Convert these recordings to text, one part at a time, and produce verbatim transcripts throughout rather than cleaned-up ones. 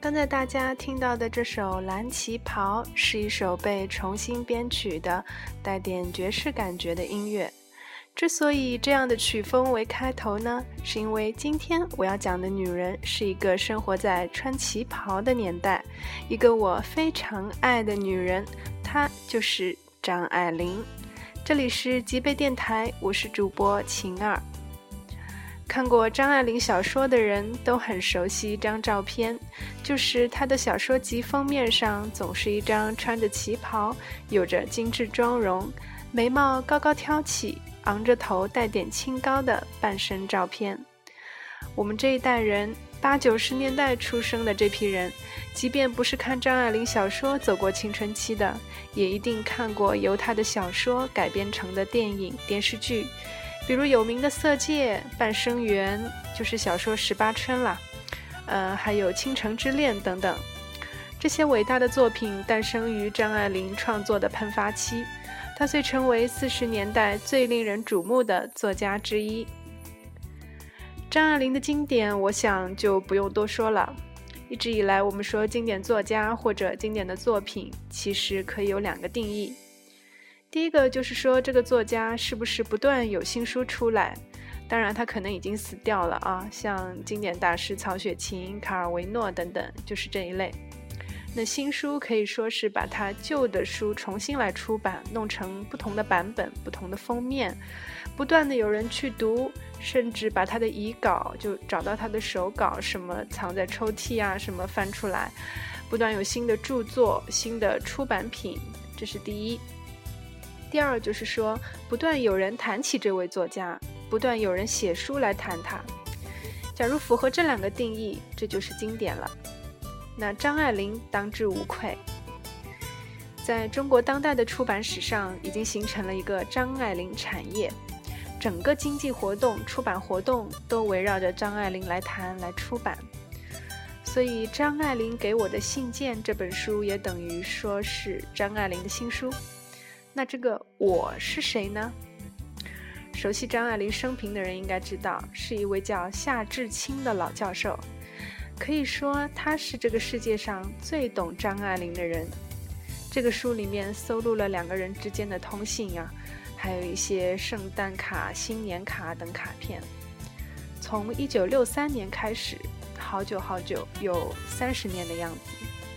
刚才大家听到的这首《蓝旗袍》是一首被重新编曲的带点爵士感觉的音乐。之所以这样的曲风为开头呢，是因为今天我要讲的女人是一个生活在穿旗袍的年代，一个我非常爱的女人，她就是张爱玲。这里是极北电台，我是主播晴儿。看过张爱玲小说的人都很熟悉一张照片，就是她的小说集封面上总是一张穿着旗袍，有着精致妆容，眉毛高高挑起，昂着头带点清高的半身照片。我们这一代人，八九十年代出生的这批人，即便不是看张爱玲小说走过青春期的，也一定看过由她的小说改编成的电影电视剧，比如有名的《色戒》、《半生缘》，就是小说《十八春》啦，呃，还有《倾城之恋》等等。这些伟大的作品诞生于张爱玲创作的喷发期，她遂成为四十年代最令人瞩目的作家之一。张爱玲的经典，我想就不用多说了。一直以来，我们说经典作家或者经典的作品，其实可以有两个定义。第一个就是说，这个作家是不是不断有新书出来，当然他可能已经死掉了啊，像经典大师曹雪芹、卡尔维诺等等，就是这一类。那新书可以说是把他旧的书重新来出版，弄成不同的版本、不同的封面，不断的有人去读，甚至把他的遗稿，就找到他的手稿，什么藏在抽屉啊，什么翻出来，不断有新的著作、新的出版品，这是第一。第二就是说，不断有人谈起这位作家，不断有人写书来谈他。假如符合这两个定义，这就是经典了。那张爱玲当之无愧。在中国当代的出版史上，已经形成了一个张爱玲产业，整个经济活动、出版活动都围绕着张爱玲来谈、来出版。所以张爱玲给我的信件这本书也等于说是张爱玲的新书。那这个我是谁呢？熟悉张爱玲生平的人应该知道，是一位叫夏志清的老教授，可以说他是这个世界上最懂张爱玲的人。这个书里面收录了两个人之间的通信啊，还有一些圣诞卡、新年卡等卡片。从一九六三年开始，好久好久，有三十年的样子。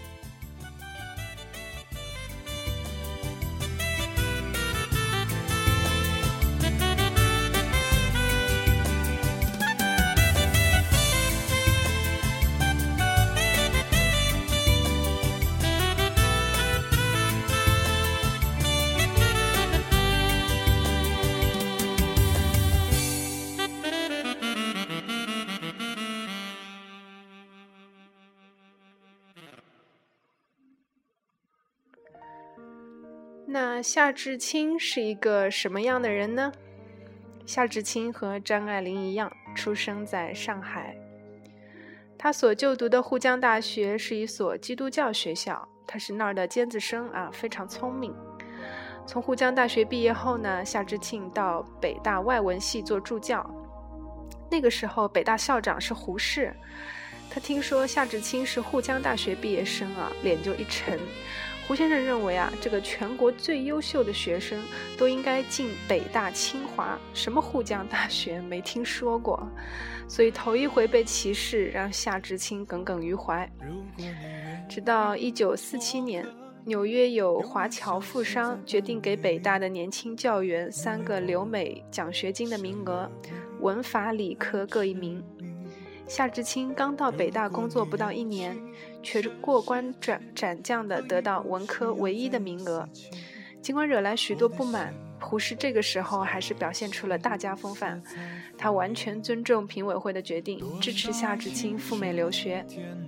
那夏志清是一个什么样的人呢？夏志清和张爱玲一样，出生在上海。他所就读的沪江大学是一所基督教学校，他是那儿的尖子生啊，非常聪明。从沪江大学毕业后呢，夏志清到北大外文系做助教。那个时候北大校长是胡适，他听说夏志清是沪江大学毕业生啊，脸就一沉。胡先生认为啊，这个全国最优秀的学生都应该进北大清华，什么沪江大学没听说过，所以头一回被歧视让夏志清耿耿于怀。直到一九四七年，纽约有华侨富商决定给北大的年轻教员三个留美奖学金的名额，文法理科各一名。夏志清刚到北大工作不到一年，却过关斩斩将地得到文科唯一的名额。尽管惹来许多不满，胡适这个时候还是表现出了大家风范，他完全尊重评委会的决定，支持夏志清赴美留学。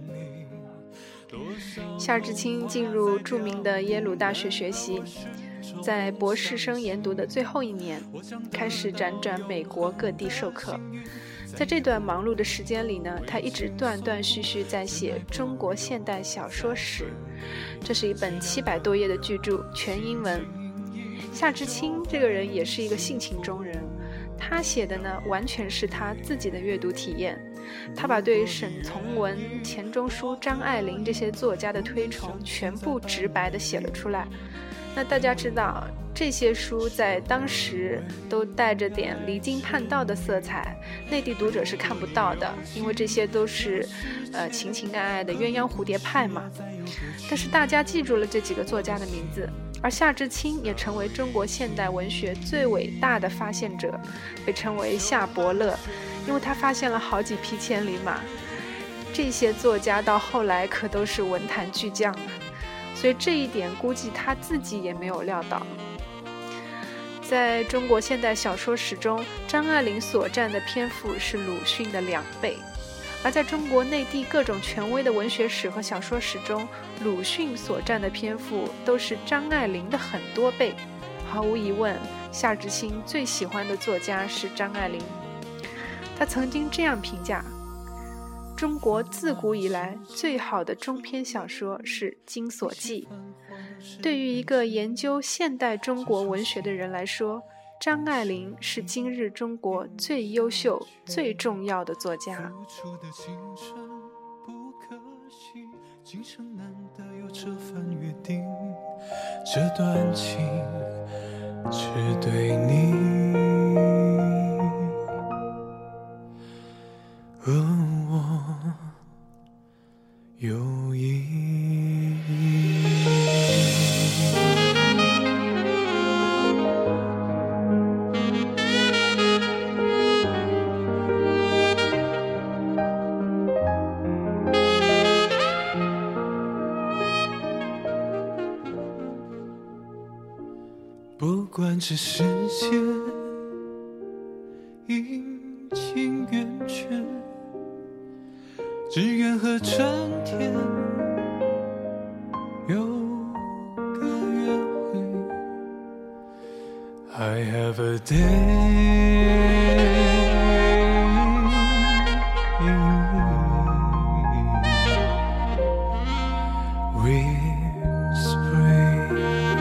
夏志清进入著名的耶鲁大学学习，在博士生研读的最后一年，开始辗转美国各地授课。在这段忙碌的时间里呢，他一直断断续续在写中国现代小说史，这是一本七百多页的巨著，全英文。夏志清这个人也是一个性情中人，他写的呢完全是他自己的阅读体验， 他把对沈从文、钱钟书、张爱玲这些作家的推崇全部直白地写了出来。那大家知道，这些书在当时都带着点离经叛道的色彩，内地读者是看不到的，因为这些都是呃情情爱爱的鸳鸯蝴蝶派嘛。但是大家记住了这几个作家的名字，而夏志清也成为中国现代文学最伟大的发现者，被称为夏伯乐，因为他发现了好几匹千里马。这些作家到后来可都是文坛巨匠啊，所以这一点估计他自己也没有料到。在中国现代小说史中，张爱玲所占的篇幅是鲁迅的两倍，而在中国内地各种权威的文学史和小说史中，鲁迅所占的篇幅都是张爱玲的很多倍。毫无疑问，夏志清最喜欢的作家是张爱玲。他曾经这样评价：中国自古以来最好的中篇小说是《金锁记》。对于一个研究现代中国文学的人来说，张爱玲是今日中国最优秀、最重要的作家。今生难得有这番约定，这段情只对你和我有意义。不管这世界已经远去，只愿和春天有个约会。 I have a day with spring.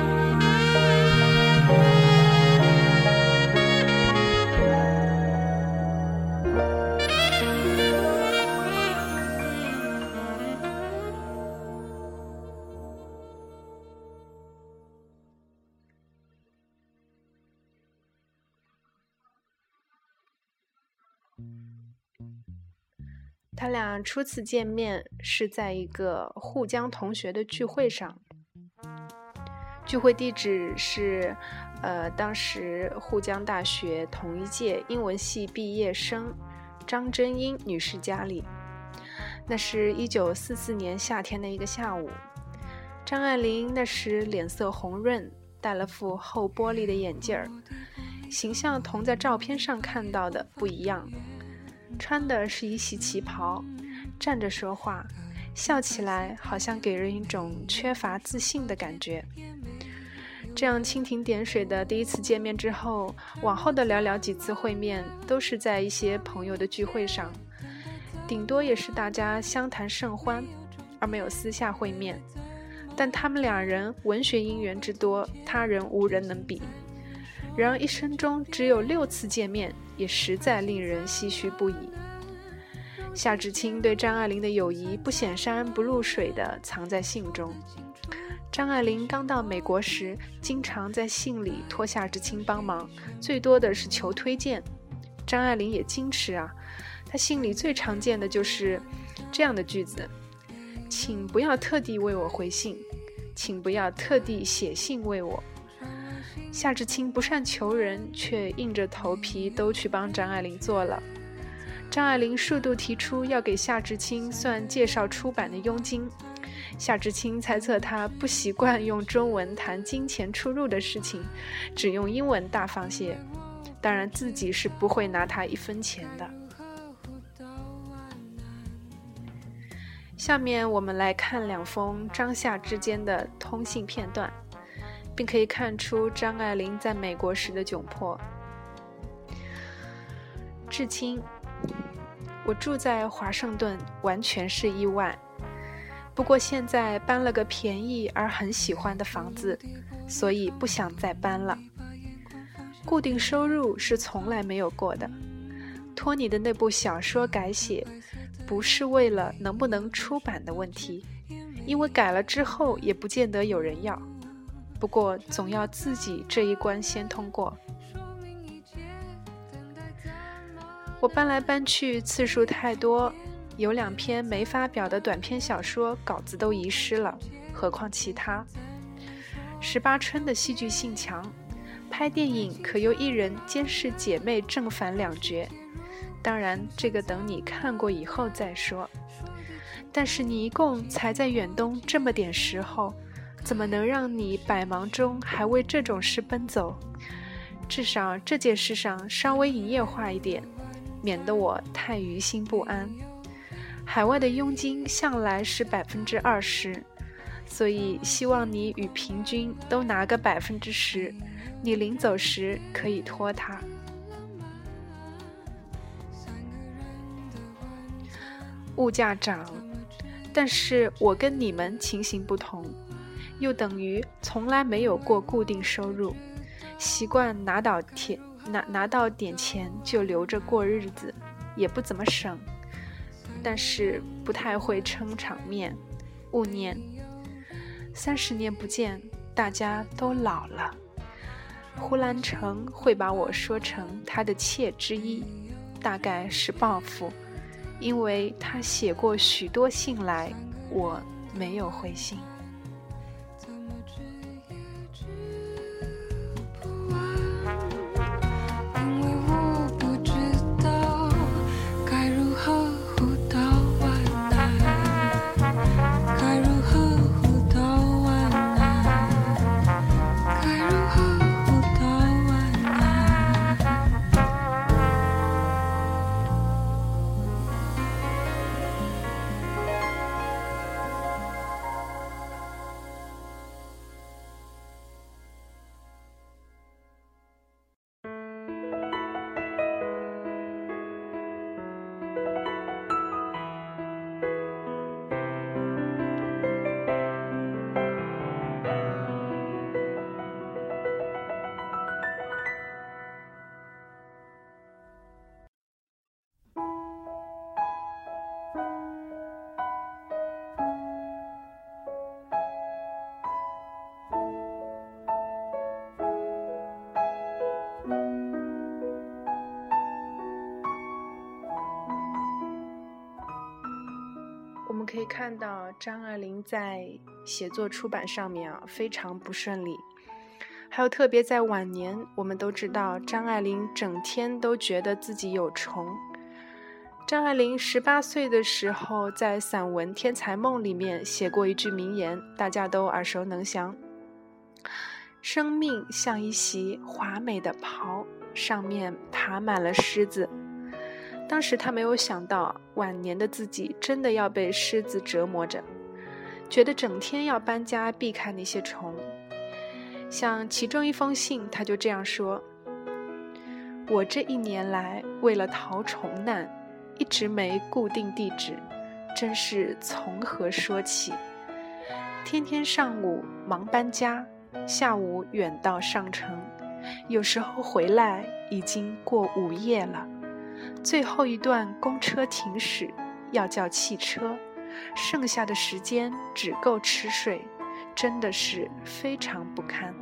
他俩初次见面是在一个沪江同学的聚会上，聚会地址是呃，当时沪江大学同一届英文系毕业生张真英女士家里。那是一九四四年夏天的一个下午，张爱玲那时脸色红润，戴了副厚玻璃的眼镜儿，形象同在照片上看到的不一样。穿的是一袭旗袍，站着说话，笑起来好像给人一种缺乏自信的感觉。这样蜻蜓点水的第一次见面之后，往后的寥寥几次会面都是在一些朋友的聚会上，顶多也是大家相谈甚欢，而没有私下会面。但他们两人文学姻缘之多，他人无人能比。然而一生中只有六次见面，也实在令人唏嘘不已。夏志清对张爱玲的友谊不显山不露水地藏在信中。张爱玲刚到美国时，经常在信里托夏志清帮忙，最多的是求推荐。张爱玲也矜持啊，她信里最常见的就是这样的句子：请不要特地为我回信，请不要特地写信为我。夏志清不善求人，却硬着头皮都去帮张爱玲做了。张爱玲数度提出要给夏志清算介绍出版的佣金，夏志清猜测他不习惯用中文谈金钱出入的事情，只用英文大方些，当然自己是不会拿他一分钱的。下面我们来看两封张夏之间的通信片段，并可以看出张爱玲在美国时的窘迫。至亲，我住在华盛顿完全是意外，不过现在搬了个便宜而很喜欢的房子，所以不想再搬了。固定收入是从来没有过的， 托你的那部小说改写，不是为了能不能出版的问题，因为改了之后也不见得有人要。不过总要自己这一关先通过。我搬来搬去次数太多，有两篇没发表的短篇小说稿子都遗失了，何况其他。十八春的戏剧性强，拍电影可由一人监视姐妹正反两角，当然这个等你看过以后再说。但是你一共才在远东这么点时候，怎么能让你百忙中还为这种事奔走？至少这件事上稍微营业化一点，免得我太于心不安。海外的佣金向来是百分之二十，所以希望你与平均都拿个百分之十，你临走时可以托他。物价涨，但是我跟你们情形不同，又等于从来没有过固定收入，习惯拿到钱拿拿到点钱就留着过日子，也不怎么省，但是不太会撑场面。勿念，三十年不见，大家都老了。胡兰成会把我说成他的妾之一，大概是报复，因为他写过许多信来，我没有回信。我们可以看到张爱玲在写作出版上面啊非常不顺利，还有特别在晚年，我们都知道张爱玲整天都觉得自己有虫。张爱玲十八岁的时候在散文《天才梦》里面写过一句名言，大家都耳熟能详：生命像一袭华美的袍，上面爬满了虱子。当时他没有想到晚年的自己真的要被虱子折磨着，觉得整天要搬家避开那些虫。像其中一封信他就这样说：我这一年来为了逃虫难，一直没固定地址，真是从何说起。天天上午忙搬家，下午远到上城，有时候回来已经过午夜了。最后一段公车停驶，要叫汽车，剩下的时间只够吃睡，真的是非常不堪。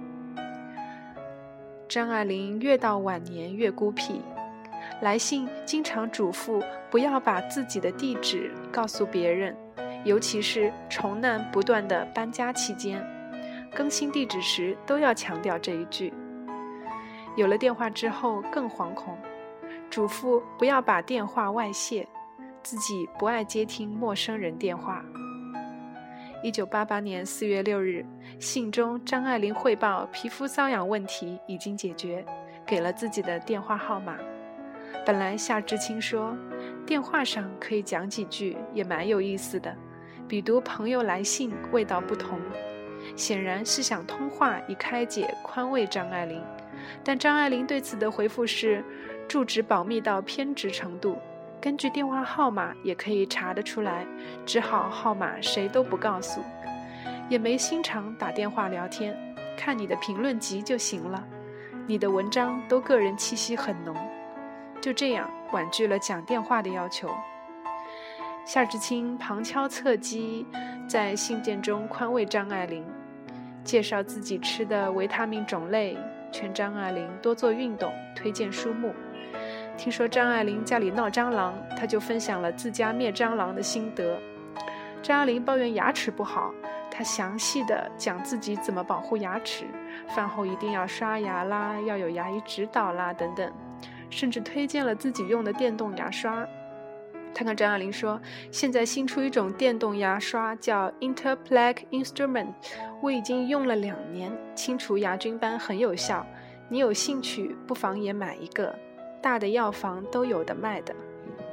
张爱玲越到晚年越孤僻，来信经常嘱咐不要把自己的地址告诉别人，尤其是虫难不断的搬家期间，更新地址时都要强调这一句。有了电话之后更惶恐，嘱咐不要把电话外泄，自己不爱接听陌生人电话。一九八八年四月六日，信中张爱玲汇报皮肤瘙痒问题已经解决，给了自己的电话号码。本来夏志清说，电话上可以讲几句也蛮有意思的，比读朋友来信味道不同。显然是想通话以开解宽慰张爱玲，但张爱玲对此的回复是住址保密到偏执程度，根据电话号码也可以查得出来，只好号码谁都不告诉，也没心肠打电话聊天，看你的评论集就行了，你的文章都个人气息很浓。 就这样婉拒了讲电话的要求。夏志清旁敲侧击，在信件中宽慰张爱玲，介绍自己吃的维他命种类，劝张爱玲多做运动，推荐书目。听说张爱玲家里闹蟑螂，他就分享了自家灭蟑螂的心得。张爱玲抱怨牙齿不好，他详细的讲自己怎么保护牙齿，饭后一定要刷牙啦，要有牙医指导啦等等，甚至推荐了自己用的电动牙刷。他跟张爱玲说，现在新出一种电动牙刷叫 Interplaque Instrument， 我已经用了两年，清除牙菌斑很有效，你有兴趣不妨也买一个，大的药房都有的卖的。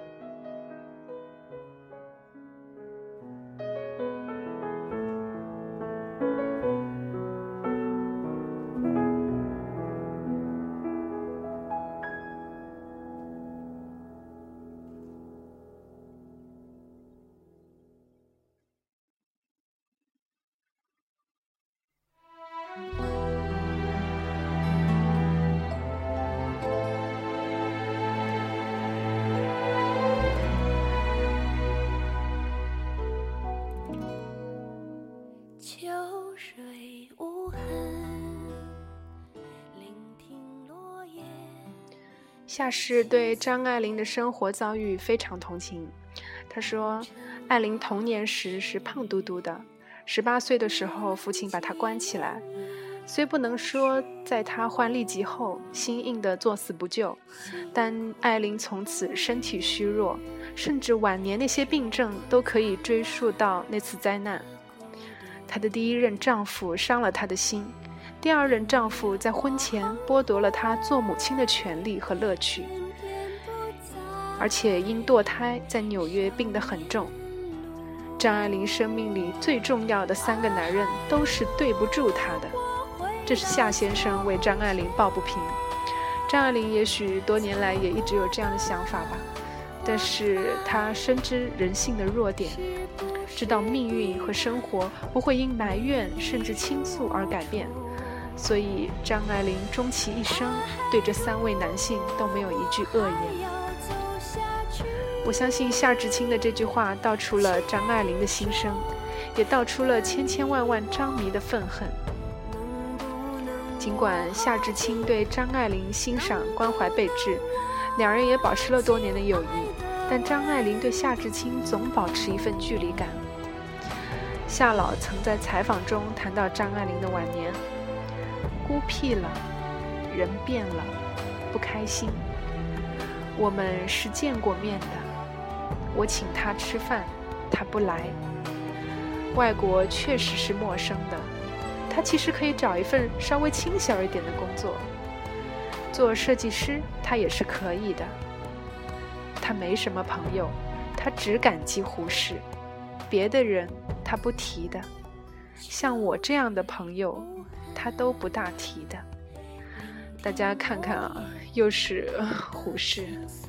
夏氏对张爱玲的生活遭遇非常同情。他说，爱玲童年时是胖嘟嘟的，十八岁的时候父亲把她关起来，虽不能说在她患痢疾后心硬的作死不救，但爱玲从此身体虚弱，甚至晚年那些病症都可以追溯到那次灾难。她的第一任丈夫伤了她的心，第二任丈夫在婚前剥夺了她做母亲的权利和乐趣，而且因堕胎在纽约病得很重。张爱玲生命里最重要的三个男人都是对不住她的，这是夏先生为张爱玲抱不平。张爱玲也许多年来也一直有这样的想法吧，但是她深知人性的弱点，知道命运和生活不会因埋怨甚至倾诉而改变，所以张爱玲终其一生对这三位男性都没有一句恶言。我相信夏志清的这句话道出了张爱玲的心声，也道出了千千万万张迷的愤恨。尽管夏志清对张爱玲欣赏关怀备至，两人也保持了多年的友谊，但张爱玲对夏志清总保持一份距离感。夏老曾在采访中谈到张爱玲的晚年，孤僻了，人变了，不开心。我们是见过面的，我请他吃饭，他不来。外国确实是陌生的，他其实可以找一份稍微轻小一点的工作，做设计师他也是可以的。他没什么朋友，他只感激胡适，别的人他不提的，像我这样的朋友他都不大提的。大家看看啊，又是胡适。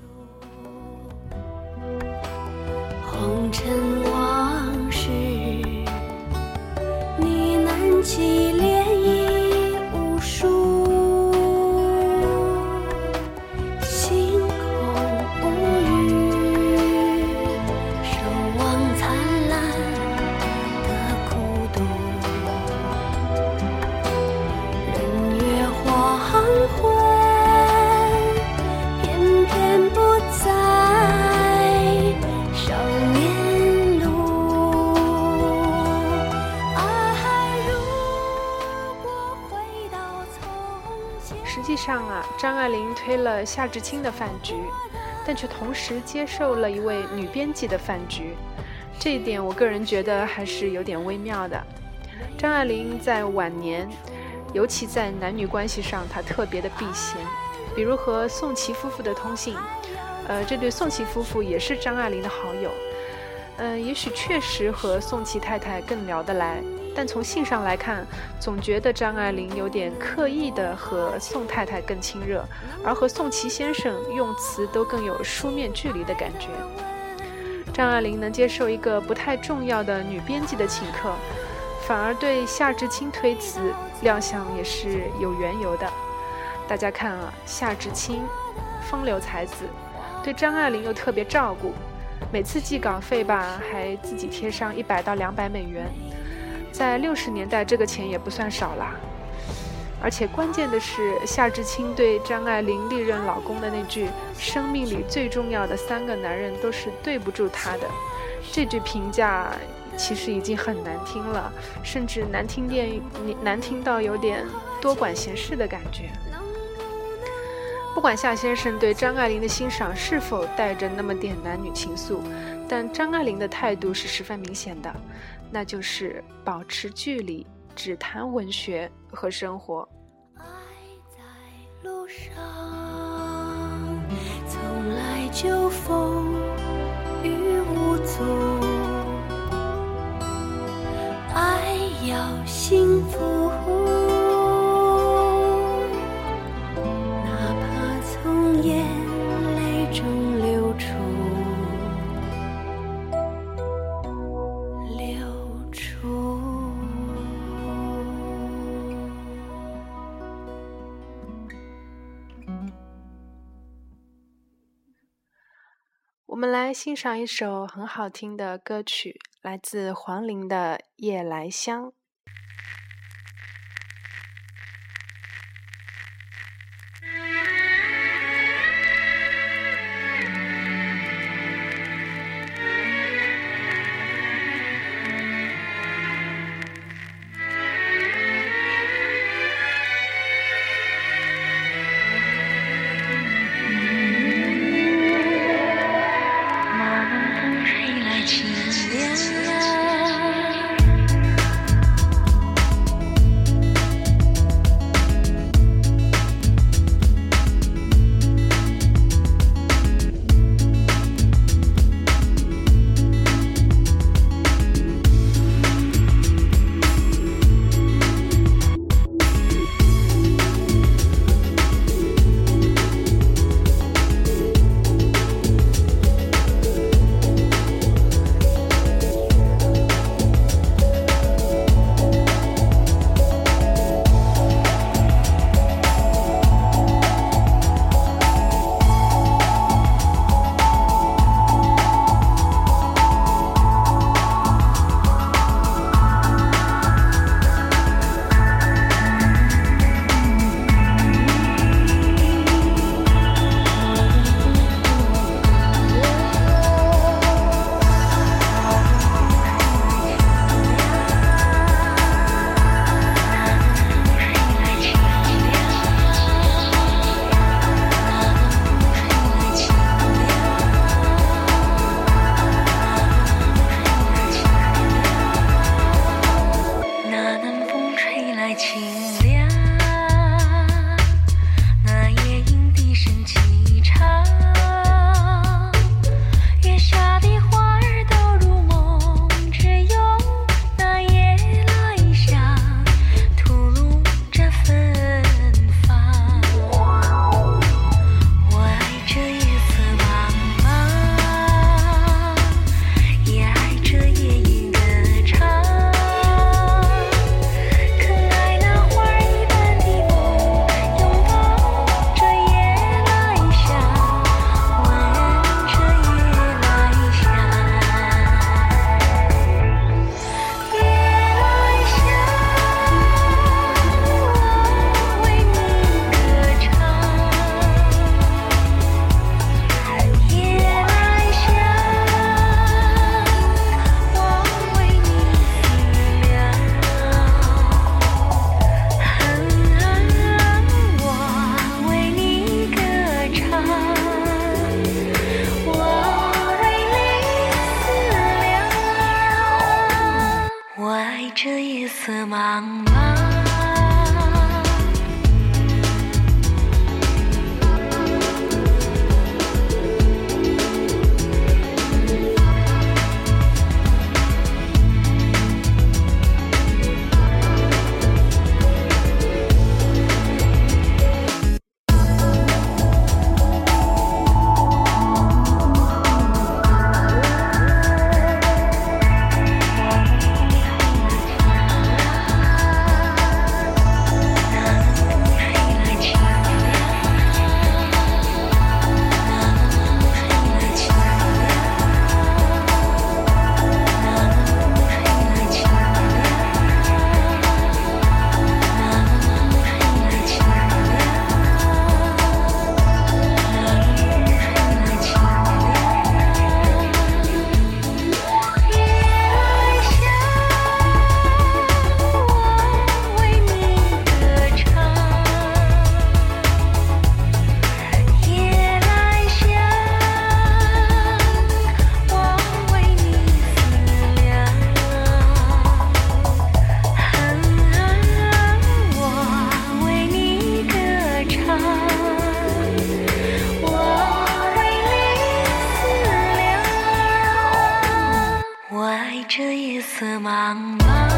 红尘往事，呢喃起涟漪无数，星空无语，守望灿烂的孤独。人越黄昏，偏偏不在少年路。爱如果回到从前。 实际上啊，张爱玲推了夏志清的饭局，但却同时接受了一位女编辑的饭局，这一点我个人觉得还是有点微妙的。张爱玲在晚年，尤其在男女关系上，她特别的避嫌，比如和宋琦夫妇的通信，呃，这对宋琦夫妇也是张爱玲的好友，呃，也许确实和宋琦太太更聊得来，但从信上来看，总觉得张爱玲有点刻意的和宋太太更亲热，而和宋琦先生用词都更有书面距离的感觉。张爱玲能接受一个不太重要的女编辑的请客，反而对夏志清推辞，料想也是有缘由的。大家看啊，夏志清风流才子，对张爱玲又特别照顾，每次寄稿费吧还自己贴上一百到两百美元，在六十年代这个钱也不算少啦。而且关键的是，夏志清对张爱玲历任老公的那句生命里最重要的三个男人都是对不住她的，这句评价其实已经很难听了，甚至难听点难听到有点多管闲事的感觉。不管夏先生对张爱玲的欣赏是否带着那么点男女情愫，但张爱玲的态度是十分明显的，那就是保持距离，只谈文学和生活。 爱在路上，从来就风雨无阻，爱要幸福，哪怕从眼泪中流出流出。 我们来欣赏一首很好听的歌曲，来自黄龄的《夜来香》。 吹来清凉， 色茫茫。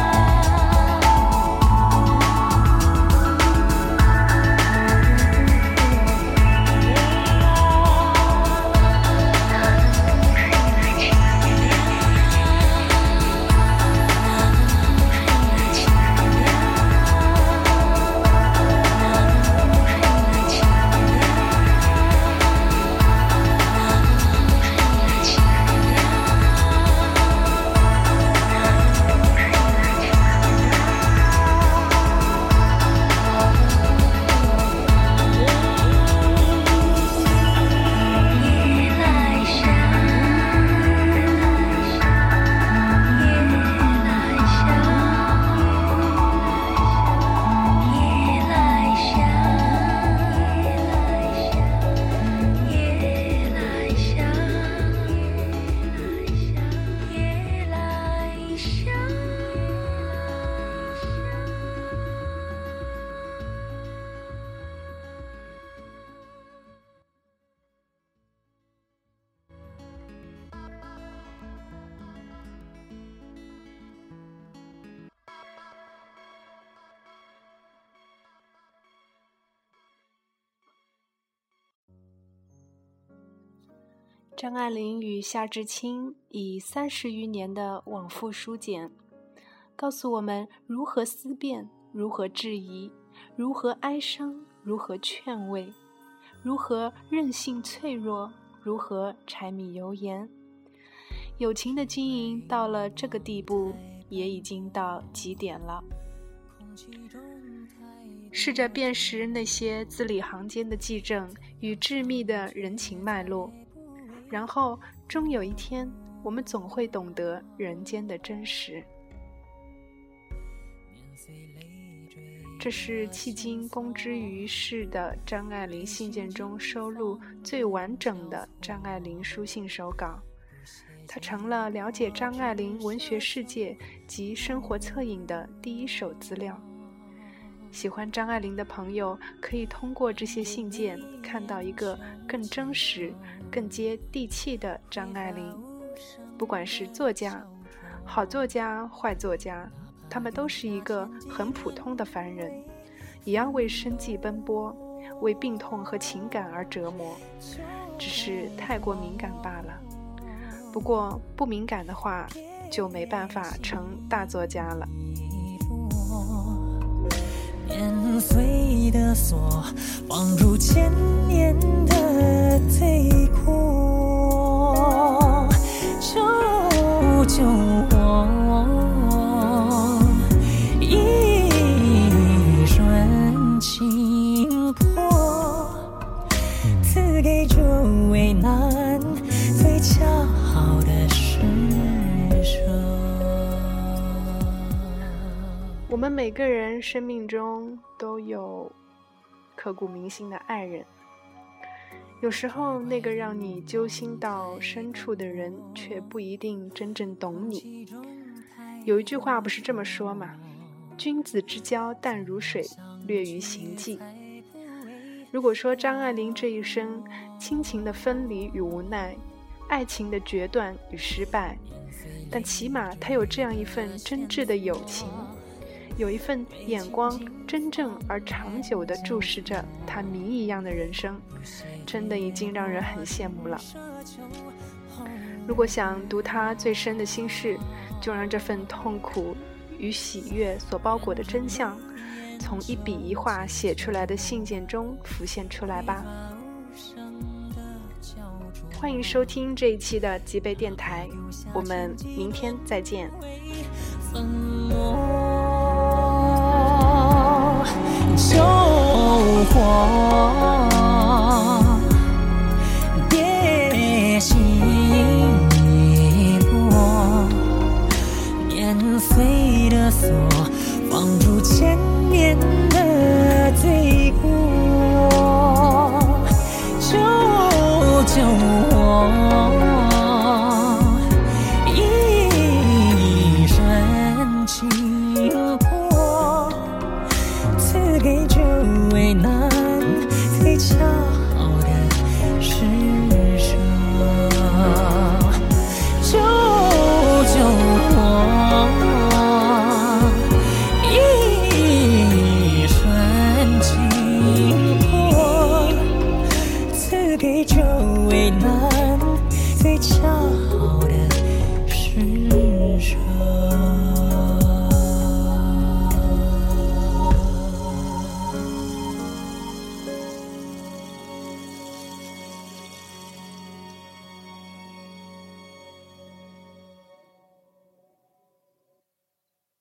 张爱玲与夏志清以三十余年的往复书简，告诉我们如何思辨，如何质疑，如何哀伤，如何劝慰，如何任性脆弱，如何柴米油盐。友情的经营到了这个地步，也已经到极点了。试着辨识那些字里行间的迹证与致密的人情脉络，然后终有一天，我们总会懂得人间的真实。这是迄今公之于世的张爱玲信件中收录最完整的张爱玲书信手稿，它成了了解张爱玲文学世界及生活侧影的第一手资料。喜欢张爱玲的朋友可以通过这些信件看到一个更真实、更接地气的张爱玲。不管是作家、好作家、坏作家，他们都是一个很普通的凡人，一样为生计奔波，为病痛和情感而折磨，只是太过敏感罢了。不过不敏感的话，就没办法成大作家了。 年岁的锁，放入千年的罪过，救救我，一瞬情破，赐给这为难最恰好的时刻。 我们每个人生命中都有刻骨铭心的爱人，有时候那个让你揪心到深处的人却不一定真正懂你。有一句话不是这么说吗？君子之交淡如水，略于行迹。如果说张爱玲这一生亲情的分离与无奈，爱情的决断与失败，但起码她有这样一份真挚的友情，有一份眼光真正而长久地注视着他谜一样的人生，真的已经让人很羡慕了。如果想读他最深的心事，就让这份痛苦与喜悦所包裹的真相，从一笔一画写出来的信件中浮现出来吧。欢迎收听这一期的极北电台，我们明天再见。 救火